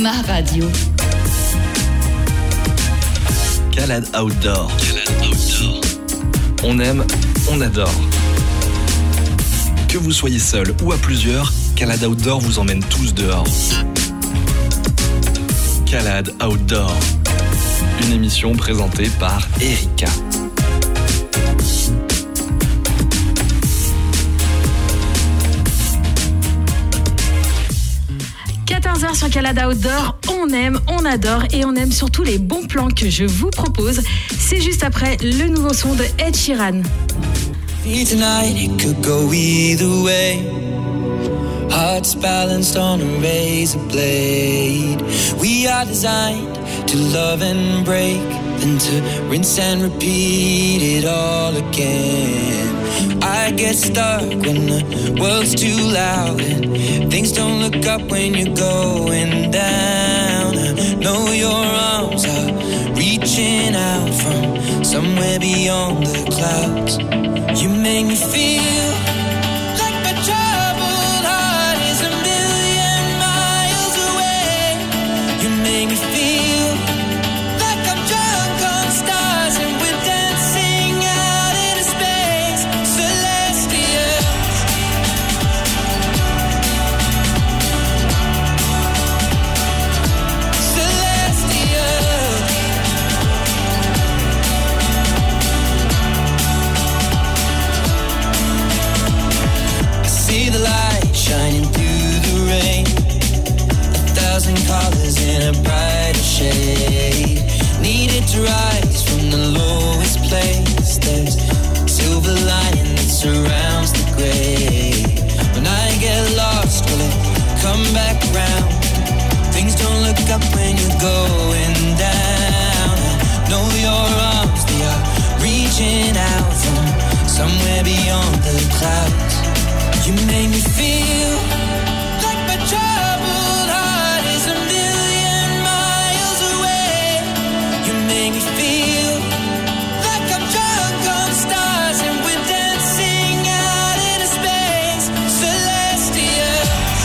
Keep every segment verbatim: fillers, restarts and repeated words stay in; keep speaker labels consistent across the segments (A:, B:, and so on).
A: ma radio.
B: Calade Outdoor. Calade Outdoor. On aime, on adore. Que vous soyez seul ou à plusieurs, Calade Outdoor vous emmène tous dehors. Calade Outdoor. Une émission présentée par Erika.
C: quatorze heures sur Calade Outdoor, on aime, on adore et on aime surtout les bons plans que je vous propose. C'est juste après le nouveau son de Ed Sheeran.
D: Tonight it could go either way. Hearts balanced on a razor blade. We are designed to love and break, then to rinse and repeat it all again. I get stuck when the world's too loud and things don't look up when you're going down. I know your arms are reaching out from somewhere beyond the clouds. You make me feel like my troubled heart is a million miles away. You make me feel like I'm drunk on stars and we're dancing out into space. Celestial. Celestial. See the light shining through the rain. A thousand colors in a brighter shade. Needed to rise from the lowest place. There's silver lining that surrounds the gray. When I get lost, will it come back round? Things don't look up when you're going down. I know your arms, they are reaching out from somewhere beyond the clouds. You make me feel like my troubled heart is a million miles away. You make me feel like I'm drunk on stars and we're dancing out into space. Celestial.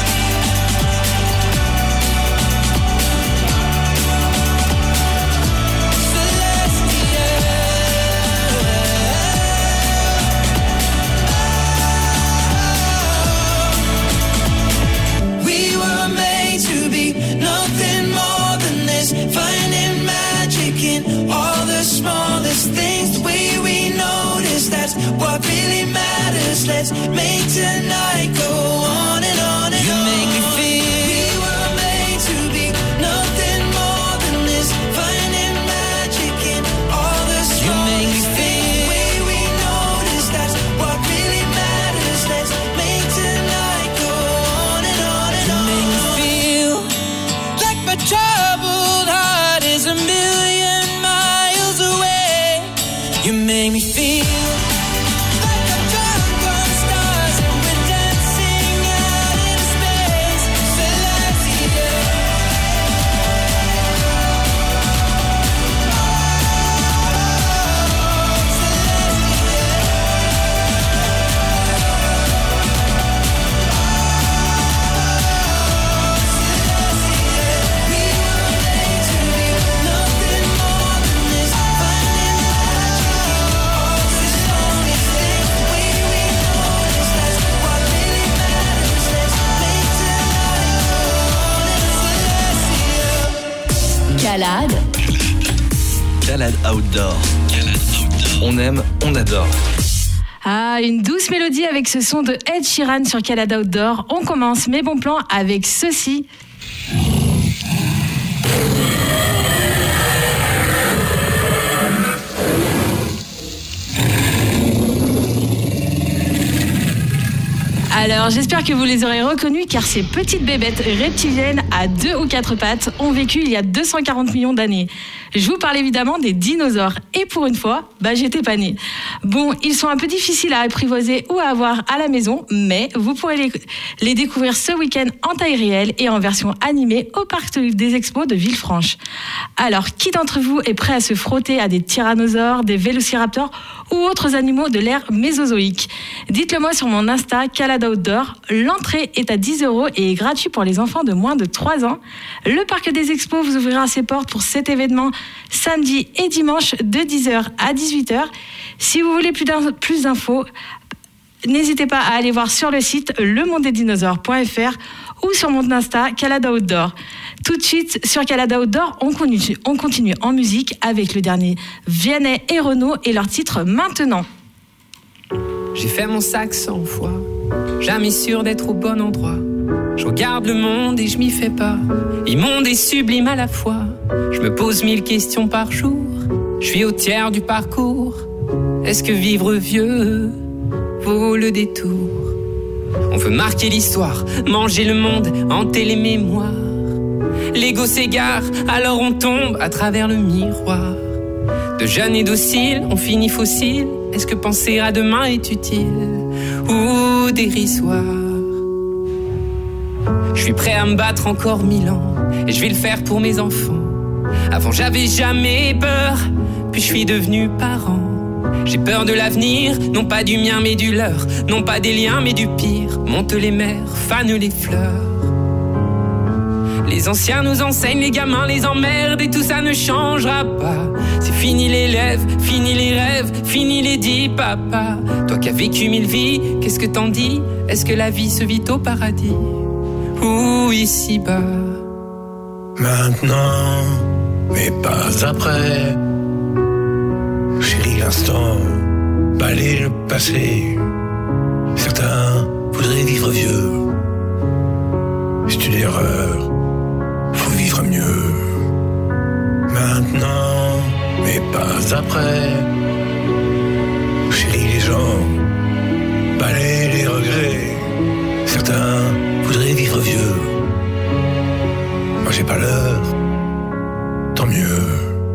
D: We were made to be nothing more than this. Finding magic in all the smallest things. The way we notice, that's what really matters. Let's make tonight go on and on and you on. You make me feel we were made to be nothing more than this. Finding magic in all the smallest you make me feel the way we notice, that's what really matters. Let's make tonight go on and on and you on. You make me feel like my troubled heart is a million miles away. You make me feel like I'm drunk on stars and we're dancing out into space. Celestial. We were made to be nothing more than this. Finding magic in all the smallest things. The way we notice, that's what really matters. Let's make tonight go on and celestial.
A: Calade.
B: Calade Outdoor. Calade Outdoor. On aime, on adore.
C: Ah, une douce mélodie avec ce son de Ed Sheeran sur Calade Outdoor. On commence mes bons plans avec ceci. Alors, j'espère que vous les aurez reconnus car ces petites bébêtes reptiliennes à deux ou quatre pattes ont vécu il y a deux cent quarante millions d'années. Je vous parle évidemment des dinosaures. Et pour une fois, bah, j'étais pas née. Bon, ils sont un peu difficiles à apprivoiser ou à avoir à la maison, mais vous pourrez les, les découvrir ce week-end en taille réelle et en version animée au Parc des Expos de Villefranche. Alors, qui d'entre vous est prêt à se frotter à des tyrannosaures, des vélociraptors ou autres animaux de l'ère mésozoïque? Dites-le moi sur mon Insta, Calada Outdoor. L'entrée est à dix euros et est gratuite pour les enfants de moins de trois ans. Le Parc des Expos vous ouvrira ses portes pour cet événement samedi et dimanche de dix heures à dix-huit heures. Si vous voulez plus, plus d'infos, n'hésitez pas à aller voir sur le site le monde des dinosaures point f r ou sur mon Insta, Calada Outdoor. Tout de suite, sur Calada Outdoor, on continue, on continue en musique avec le dernier Vianney et Renaud et leur titre Maintenant.
A: J'ai fait mon sac cent fois, jamais sûr d'être au bon endroit. Je regarde le monde et je m'y fais pas, immonde et sublime à la fois. Je me pose mille questions par jour, je suis au tiers du parcours. Est-ce que vivre vieux vaut le détour? On veut marquer l'histoire, manger le monde, hanter les mémoires. L'ego s'égare, alors on tombe à travers le miroir. De jeunes et dociles, on finit fossile. Est-ce que penser à demain est utile ou dérisoire? Je suis prêt à me battre encore mille ans, et je vais le faire pour mes enfants. Avant j'avais jamais peur, puis je suis devenu parent. J'ai peur de l'avenir, non pas du mien mais du leur. Non pas des liens mais du pire. Monte les mers, fanent les fleurs. Les anciens nous enseignent, les gamins les emmerdent, et tout ça ne changera pas. C'est fini les lèvres, fini les rêves, fini les dix papas. Toi qui as vécu mille vies, qu'est-ce que t'en dis? Est-ce que la vie se vit au paradis ou ici-bas?
E: Maintenant, mais pas après. Chérie, l'instant, balayer le passé. Certains voudraient vivre vieux. C'est une erreur, faut vivre mieux. Maintenant, mais pas après. Chérie, les gens, balayer les regrets. Certains voudraient vivre vieux. Moi j'ai pas l'heure, tant mieux.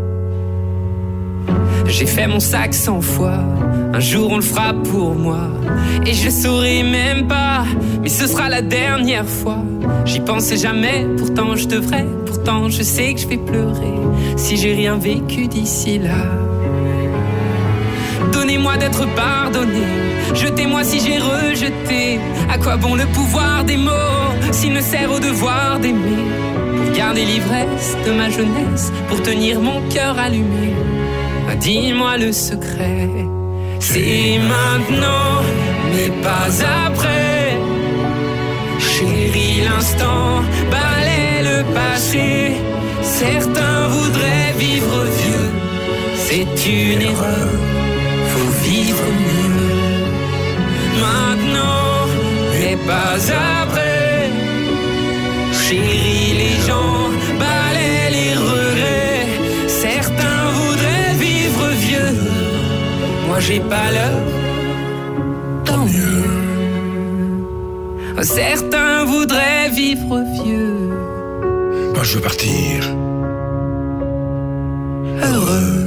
A: J'ai fait mon sac cent fois, un jour on le fera pour moi. Et je saurai même pas, mais ce sera la dernière fois. J'y pensais jamais, pourtant je devrais. Pourtant je sais que je vais pleurer si j'ai rien vécu d'ici là. Donnez-moi d'être pardonné, jetez-moi si j'ai rejeté. À quoi bon le pouvoir des mots s'il ne sert au devoir d'aimer? Pour garder l'ivresse de ma jeunesse, pour tenir mon cœur allumé. Dis-moi le secret, c'est maintenant, mais pas après. Chérie, l'instant balaie le passé. Certains voudraient vivre vieux, c'est une erreur, faut vivre mieux. Maintenant, mais pas après. Chérie, les gens balaient les regrets. Certains voudraient vivre vieux, moi j'ai pas l'heure, tant mieux. Certains voudraient vivre vieux,
E: moi je veux partir heureux.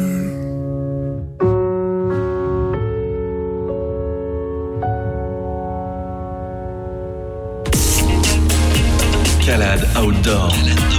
B: Calade Outdoor.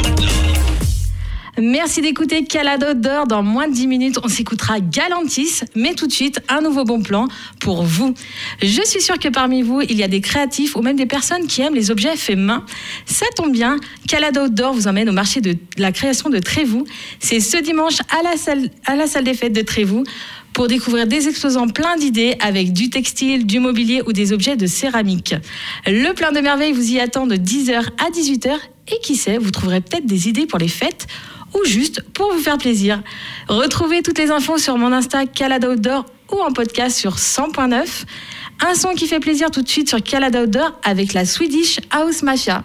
C: Merci d'écouter Calada Outdoor. Dans moins de dix minutes, on s'écoutera Galantis. Mais tout de suite, un nouveau bon plan pour vous. Je suis sûre que parmi vous, il y a des créatifs ou même des personnes qui aiment les objets faits main. Ça tombe bien, Calada Outdoor vous emmène au marché de la création de Trévoux. C'est ce dimanche à la salle, à la salle des fêtes de Trévoux pour découvrir des exposants plein d'idées avec du textile, du mobilier ou des objets de céramique. Le plein de merveilles vous y attend de dix heures à dix-huit heures. Et qui sait, vous trouverez peut-être des idées pour les fêtes ou juste pour vous faire plaisir. Retrouvez toutes les infos sur mon Insta Calada Outdoor ou en podcast sur cent point neuf. Un son qui fait plaisir tout de suite sur Calada Outdoor avec la Swedish House Mafia.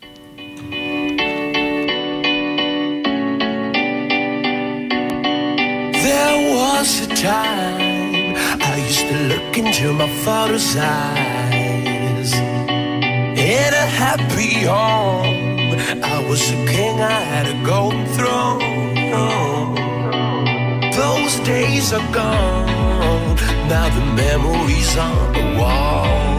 F: There was a time I used to look into my father's eyes. In a happy home, I was a king, I had a golden throne. Those days are gone. Now the memories on the wall.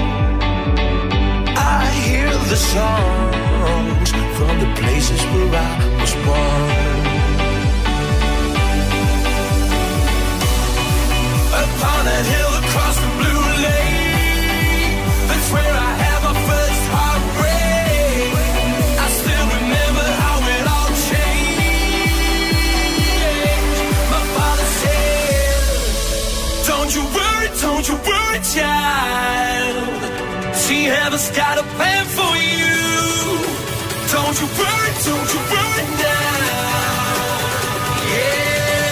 F: I hear the songs from the places where I was born. Upon that hill across the blue lake, that's where I had my first heartbreak. I still remember how it all changed. My father said, don't you worry, don't you worry, child. See, heaven's got a plan for you. Don't you worry, don't you worry now. Yeah.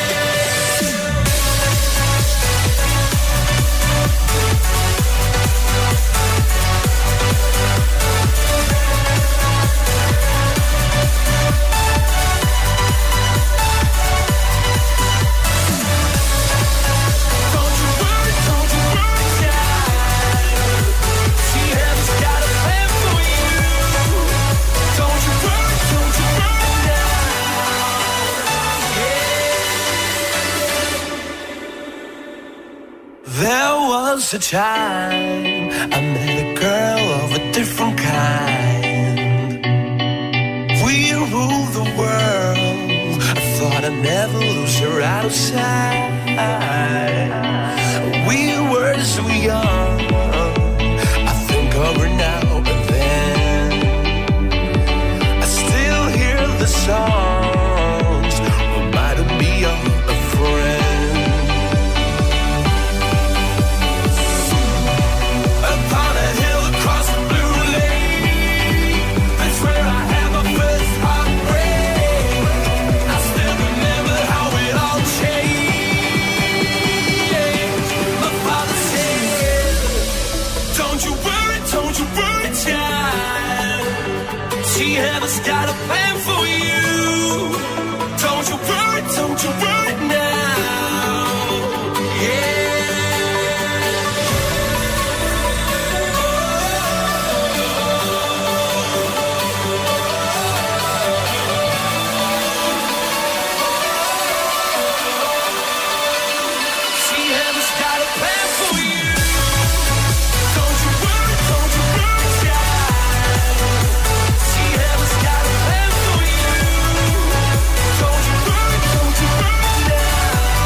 F: There was a time I met a girl of a different kind. We ruled the world. I thought I'd never lose her out of sight. We were so young. I think of her now and then. I still hear the songs reminding me of a friend. Heaven's got a plan for you. Don't you worry, don't you worry now. Yeah. See, heaven's got a plan for you. Don't you worry, don't you worry, child. See, heaven's got a plan for you. Don't you worry, don't you worry now.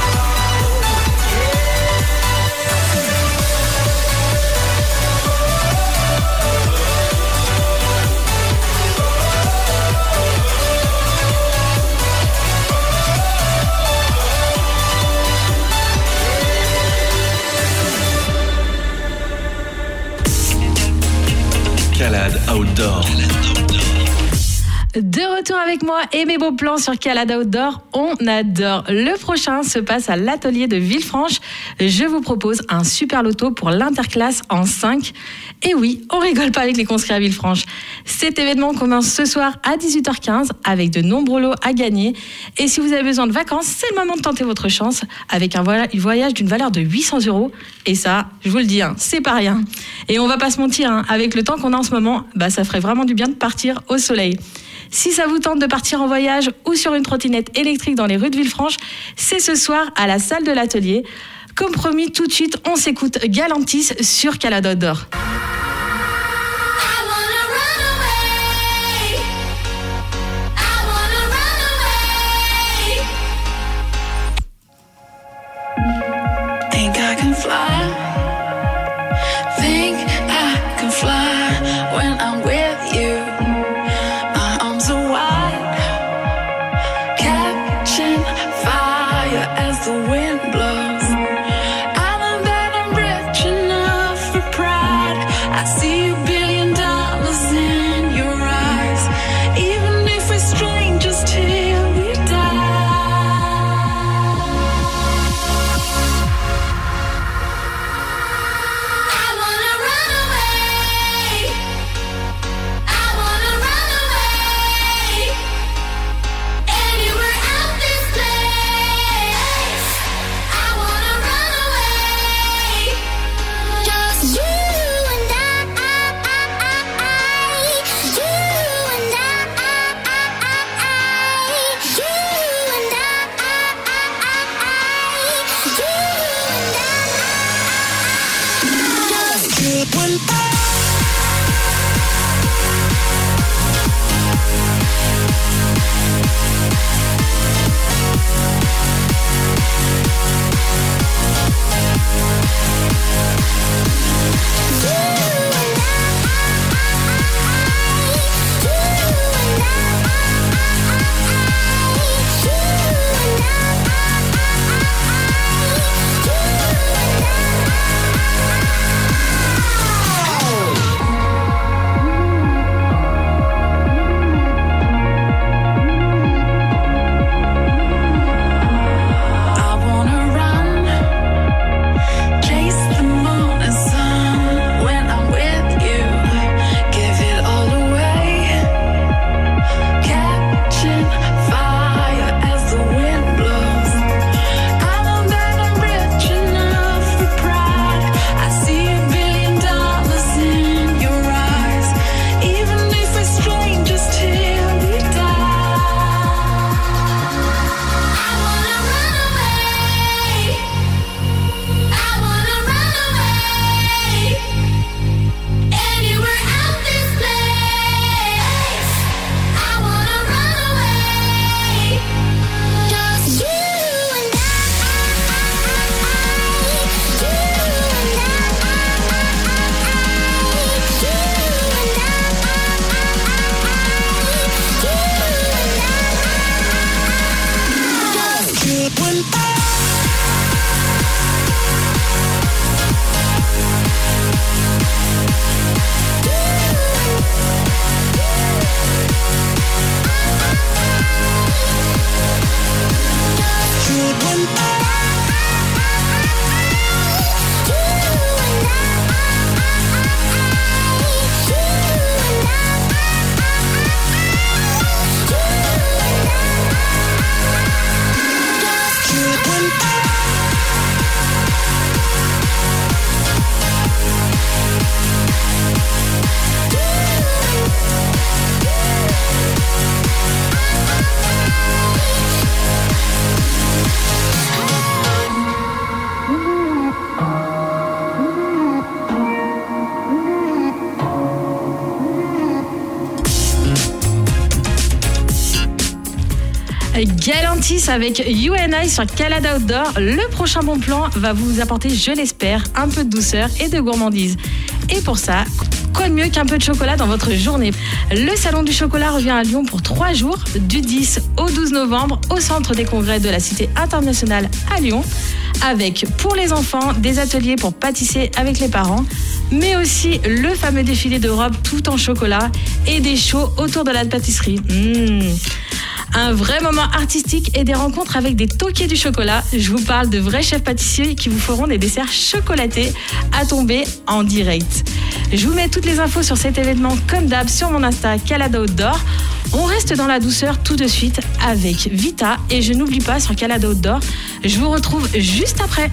B: Calade Outdoor.
C: De retour avec moi et mes beaux plans sur Calade Outdoor, on adore. Le prochain se passe à l'atelier de Villefranche. Je vous propose un super loto pour l'interclasse en cinq. Et oui, on rigole pas avec les conscrits à Villefranche. Cet événement commence ce soir à dix-huit heures quinze avec de nombreux lots à gagner. Et si vous avez besoin de vacances, c'est le moment de tenter votre chance avec un voyage d'une valeur de huit cents euros. Et ça, je vous le dis, hein, c'est pas rien. Et on va pas se mentir, hein, avec le temps qu'on a en ce moment, bah, ça ferait vraiment du bien de partir au soleil. Si ça vous tente de partir en voyage ou sur une trottinette électrique dans les rues de Villefranche, c'est ce soir à la salle de l'atelier. Comme promis, tout de suite, on s'écoute Galantis sur Calade Outdoor.
G: Think I can fly. Think I can fly when I'm with you. My arms are wide, catching fire as the wind blows. I know that I'm rich enough for pride. I see a billion dollars in your eyes, even if we're strangers till we die.
D: good one.
C: Galantis avec You and I sur Calada Outdoor. Le prochain bon plan va vous apporter, je l'espère, un peu de douceur et de gourmandise. Et pour ça, quoi de mieux qu'un peu de chocolat dans votre journée? Le Salon du Chocolat revient à Lyon pour trois jours, du dix au douze novembre, au Centre des Congrès de la Cité Internationale à Lyon, avec, pour les enfants, des ateliers pour pâtisser avec les parents, mais aussi le fameux défilé de robes tout en chocolat et des shows autour de la pâtisserie. Mmh. Un vrai moment artistique et des rencontres avec des toquiers du chocolat. Je vous parle de vrais chefs pâtissiers qui vous feront des desserts chocolatés à tomber en direct. Je vous mets toutes les infos sur cet événement comme d'hab sur mon Insta Calada Outdoor. On reste dans la douceur tout de suite avec Vita et je n'oublie pas sur Calada Outdoor. Je vous retrouve juste après.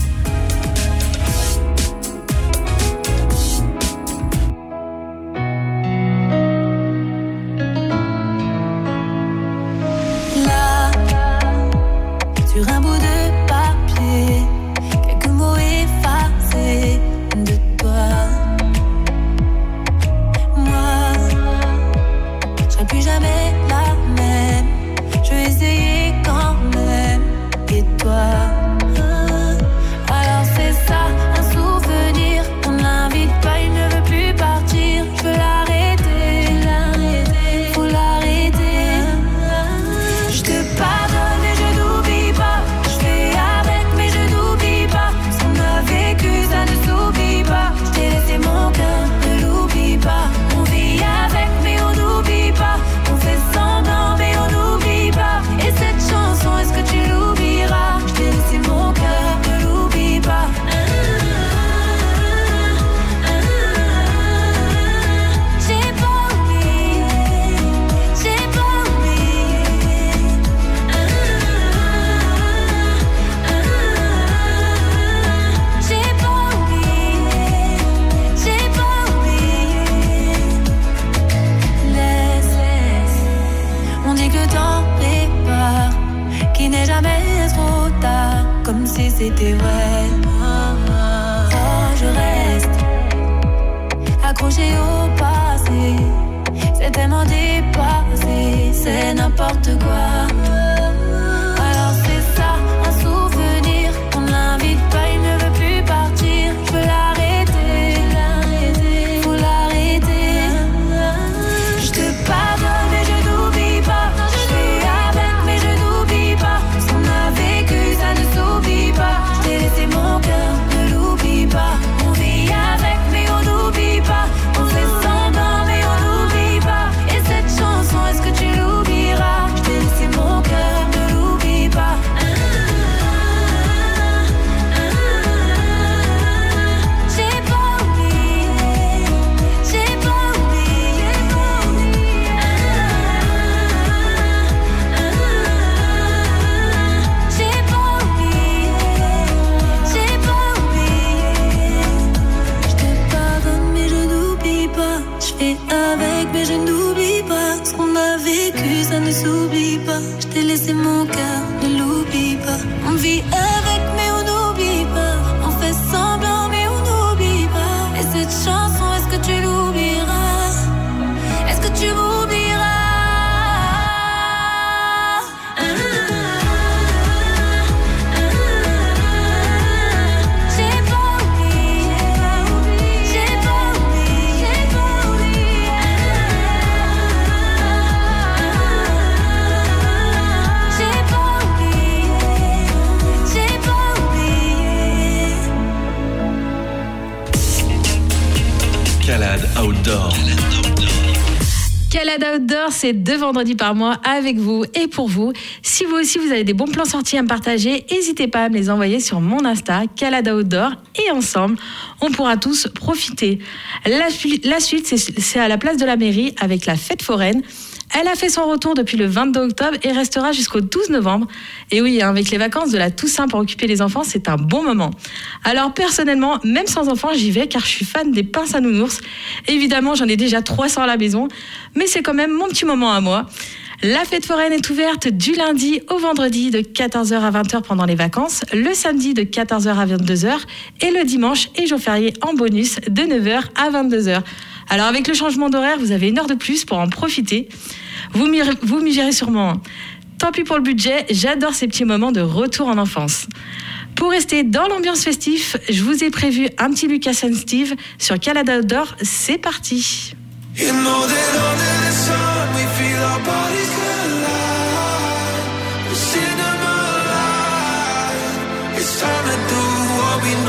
H: Sur un bout de papier, quelques mots effacés de toi. Moi, je serai plus jamais la même. Je vais essayer quand même. Et toi, alors c'est ça, un souvenir. On l'invite pas, il ne veut plus partir. Je veux l'arrêter, l'arrêter, faut l'arrêter. Je te pardonne et je n'oublie pas. Je fais avec mais je n'oublie pas. Ce qu'on a vécu ça ne s'oublie pas. Je t'ai laissé mon cœur, ne l'oublie pas. On vit avec mais on n'oublie pas. On fait semblant mais on n'oublie pas. Et cette chanson, est-ce que tu l'oublieras? Je t'ai laissé mon cœur, ne l'oublie pas. J'ai pas oublié, j'ai pas oublié. J'ai pas oublié, j'ai pas oublié. Laisse, laisse. On dit que le temps répare, qu'il n'est jamais trop tard, comme si c'était vrai. Oh, je reste accroché au passé. C'est tellement dépassé, c'est n'importe quoi. Alors c'est ça, un souvenir. On l'invite pas, il ne veut plus partir. Je veux l'arrêter, l'arrêter, faut l'arrêter. Je te pardonne mais je n'oublie pas. Je fais avec mais je n'oublie pas. Ce qu'on a vécu ça ne s'oublie pas. Je t'ai laissé mon cœur, ne l'oublie pas. On vit avec mais on n'oublie pas. On fait semblant mais on n'oublie pas. Et cette chanson, est-ce que tu l'oublieras? Je t'ai laissé mon cœur, ne l'oublie pas. J'ai pas oublié, j'ai pas oublié, j'ai pas oublié, j'ai pas oublié. Je te pardonne mais je n'oublie pas. Je fais avec mais je n'oublie pas. Ce qu'on a vécu ça ne s'oublie pas. Je t'ai laissé mon cœur, ne l'oublie pas. On vit avec mais on n'oublie pas. On fait semblant mais on n'oublie pas. Et cette chanson, est-ce que tu l'oublieras? Est-ce que tu m'oublieras? J'ai pas oublié, j'ai pas oublié, j'ai pas oublié. J'ai pas oublié, j'ai pas oublié.
B: Calade Outdoor.
C: Calade Outdoor, c'est deux vendredis par mois avec vous et pour vous. Si vous aussi vous avez des bons plans sortis à me partager, n'hésitez pas à me les envoyer sur mon Insta, Calade Outdoor, et ensemble, on pourra tous profiter. La, la suite, c'est, c'est à la place de la mairie avec la fête foraine. Elle a fait son retour depuis le vingt-deux octobre et restera jusqu'au douze novembre. Et oui, avec les vacances de la Toussaint pour occuper les enfants, c'est un bon moment. Alors personnellement, même sans enfants, j'y vais car je suis fan des pinces à nounours. Évidemment, j'en ai déjà trois cents à la maison, mais c'est quand même mon petit moment à moi. La fête foraine est ouverte du lundi au vendredi de quatorze heures à vingt heures pendant les vacances, le samedi de quatorze heures à vingt-deux heures et le dimanche et jour férié en bonus de neuf heures à vingt-deux heures. Alors avec le changement d'horaire, vous avez une heure de plus pour en profiter. Vous m'y, vous m'y direz sûrement, tant pis pour le budget, j'adore ces petits moments de retour en enfance. Pour rester dans l'ambiance festive, je vous ai prévu un petit Lucas and Steve sur Calade Outdoor, c'est parti.
F: You know that under the sun we feel our bodies collide. We sing them alive. It's time to do what we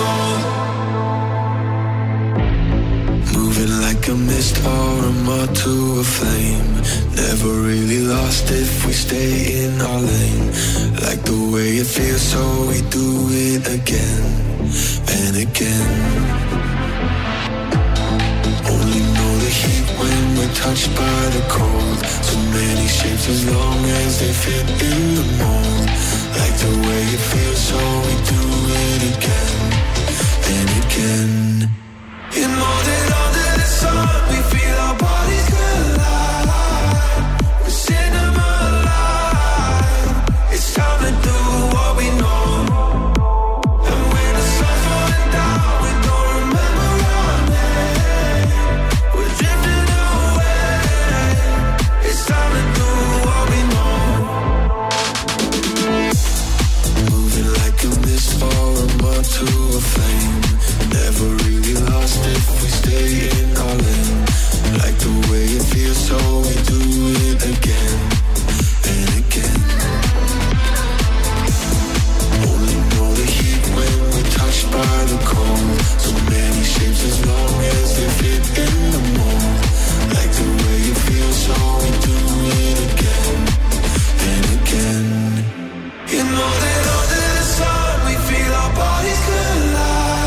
F: know. Moving like a mist or a moth to a flame. Never really lost if we stay in our lane. Like the way it feels, so we do it again and again. Only know the heat when we're touched by the cold. So many shapes as long as they fit in the mold. Like the way it feels, so we do it again and again. You know that under the sun we feel our bodies collide. We sing them alive. It's time to do what we know. And when the sun's going down, we don't remember our name. We're drifting away. It's time to do what we know. Moving like a mist or a moth to a flame. Never really lost if we stay in our lane. Like the way it feels, so we do it again and again. Only know the heat when we're touched by the cold. So many shapes as long as they fit in the mold. Like the way it feels, so we do it again and again. You know that under the sun we feel our bodies collide.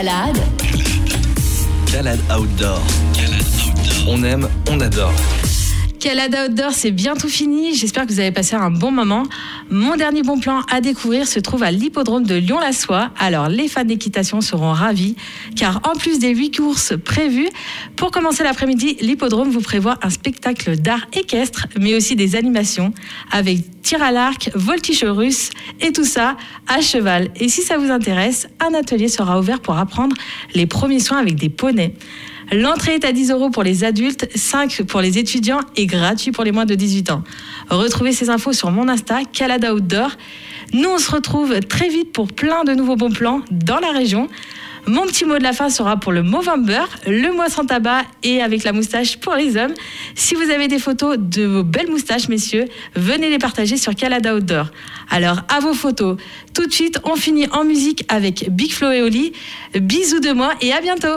I: Calade.
B: Calade Outdoor. Calade Outdoor. On aime, on adore.
C: Calade Outdoor, c'est bientôt fini. J'espère que vous avez passé un bon moment. Mon dernier bon plan à découvrir se trouve à l'hippodrome de Lyon-la-Soie. Alors, les fans d'équitation seront ravis, car en plus des huit courses prévues, pour commencer l'après-midi, l'hippodrome vous prévoit un spectacle d'art équestre, mais aussi des animations avec tir à l'arc, voltige russe et tout ça à cheval. Et si ça vous intéresse, un atelier sera ouvert pour apprendre les premiers soins avec des poneys. L'entrée est à dix euros pour les adultes, cinq pour les étudiants et gratuit pour les moins de dix-huit ans. Retrouvez ces infos sur mon Insta, Calade Outdoor. Nous, on se retrouve très vite pour plein de nouveaux bons plans dans la région. Mon petit mot de la fin sera pour le Movember, le mois sans tabac et avec la moustache pour les hommes. Si vous avez des photos de vos belles moustaches, messieurs, venez les partager sur Calade Outdoor. Alors, à vos photos. Tout de suite, on finit en musique avec Big Flo et Oli. Bisous de moi et à bientôt.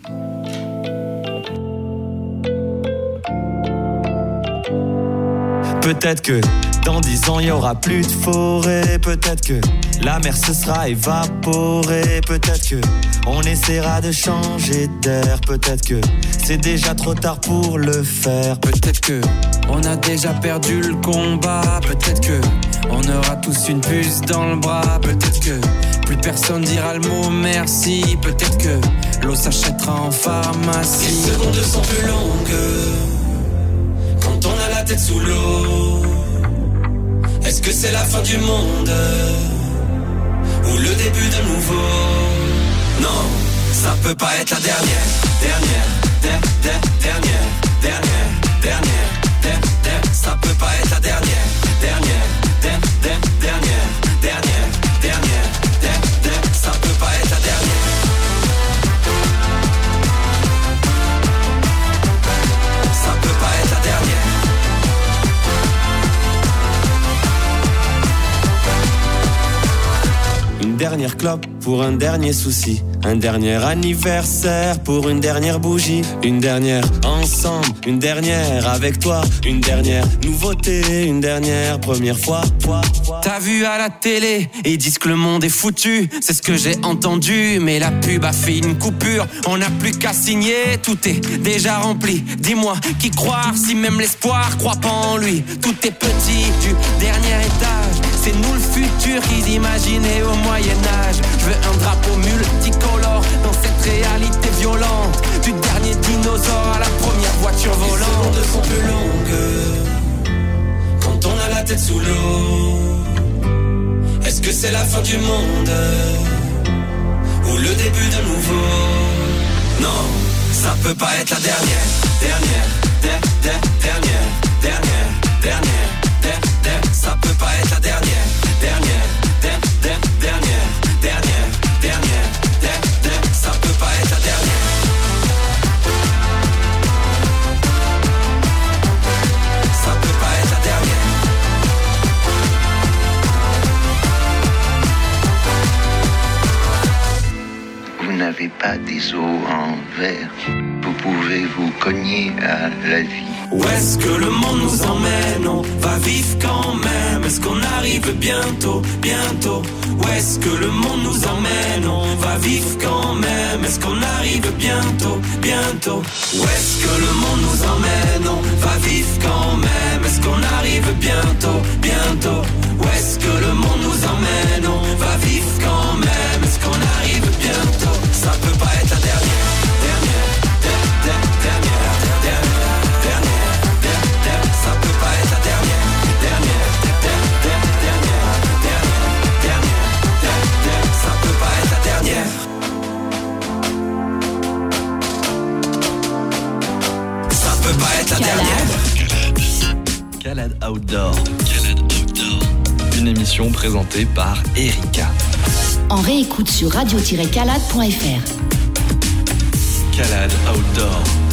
J: Peut-être que dans dix ans, il n'y aura plus de forêt. Peut-être que la mer se sera évaporée. Peut-être que on essaiera de changer d'air. Peut-être que c'est déjà trop tard pour le faire.
K: Peut-être que on a déjà perdu le combat. Peut-être que on aura tous une puce dans le bras. Peut-être que plus personne dira le mot merci. Peut-être que l'eau s'achètera en pharmacie.
F: Les secondes sont plus longues quand on a la tête sous l'eau. Est-ce que c'est la fin du monde ou le début de nouveau? Non, ça peut pas être la dernière, dernière, der, der, dernière, dernière, dernière, der, der. Ça peut pas être la dernière, dernière, der, der, dernière, dernière, dernière, der, der. Ça peut pas être la dernière. Ça peut pas être la dernière.
J: Une dernière clope pour un dernier souci. Un dernier anniversaire pour une dernière bougie. Une dernière ensemble, une dernière avec toi. Une dernière nouveauté, une dernière première fois.
K: T'as vu à la télé, ils disent que le monde est foutu. C'est ce que j'ai entendu, mais la pub a fait une coupure. On n'a plus qu'à signer, tout est déjà rempli. Dis-moi, qui croire si même l'espoir croit pas en lui? Tout est petit du dernier étage. C'est nous le futur qu'ils imaginaient au Moyen-Âge. Je veux un drapeau multicolore dans cette réalité violente. Du dernier dinosaure à la première voiture volante.
F: Les secondes sont plus longues quand on a la tête sous l'eau. Est-ce que c'est la fin du monde ou le début de nouveau? Non, ça peut pas être la dernière, dernière, der, der, dernière, dernière, dernière, der, der. Ça peut pas être la dernière, dernière, der, der, dernière, dernière, dernière, der, der. Ça peut pas être la dernière. Ça peut pas être la dernière.
L: Vous n'avez pas des os en verre, vous pouvez vous cogner à la vie.
F: Où est-ce que le monde nous emmène? On va vivre quand même. Est-ce qu'on arrive bientôt, bientôt? Où est-ce que le monde nous emmène? On va vivre quand même. Est-ce qu'on arrive bientôt, bientôt? Où est-ce que le monde nous emmène? On va vivre quand même. Est-ce qu'on arrive bientôt, bientôt? Où est-ce que le monde nous emmène? On va vivre quand même. Est-ce qu'on arrive bientôt? Ça peut pas être la dernière, dernière, dernière, dernière, dernière. Ça peut pas être la dernière, dernière, dernière, dernière, dernière, dernière, ça peut pas être la dernière. Ça peut pas être la dernière.
B: Calade Outdoor. Calade Outdoor. Une émission présentée par Erika.
I: En réécoute sur radio tiret calade point f r.
B: Calade Outdoor.